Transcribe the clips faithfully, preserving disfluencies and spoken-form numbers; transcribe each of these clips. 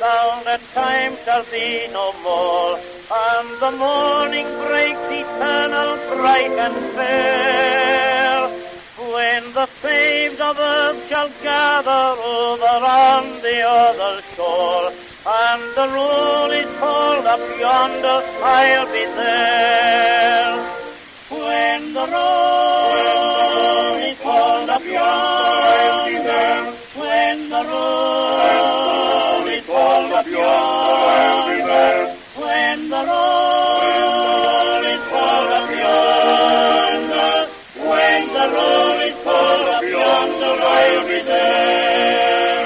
sound, and time shall be no more. And the morning breaks eternal, bright and fair, when the saved of earth shall gather over on the other shore, and the roll is called up yonder, I'll be there. When the roll is called up yonder, I'll be there. When the roll is called up yonder, I'll be there. When the roll is called up yonder, when the roll is called up yonder, I'll be there.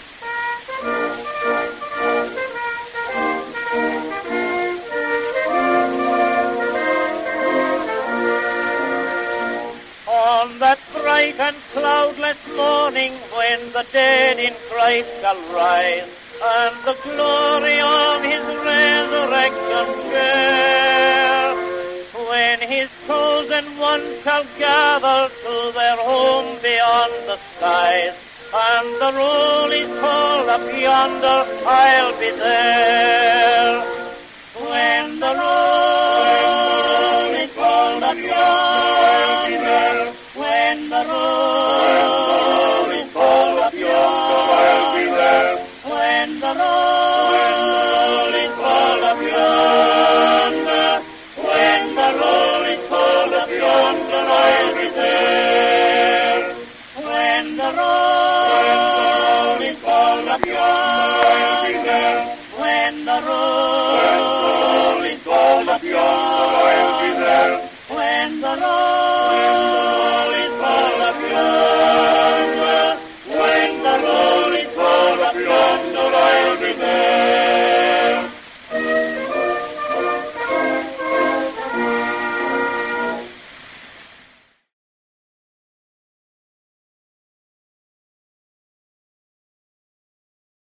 On that bright and cloudless morning, when the dead in Christ shall rise, and the glory of his resurrection share, when his chosen ones shall gather to their home beyond the skies, and the roll is called up yonder, I'll be there. When the roll is called up yonder, I'll be there. When the roll is called up yonder, I'll be there. When the roll is called up yonder, when the roll is called up yonder, I'll be there. When the roll is called up yonder, I'll be there. When the roll is called up yonder, I'll be there. When the roll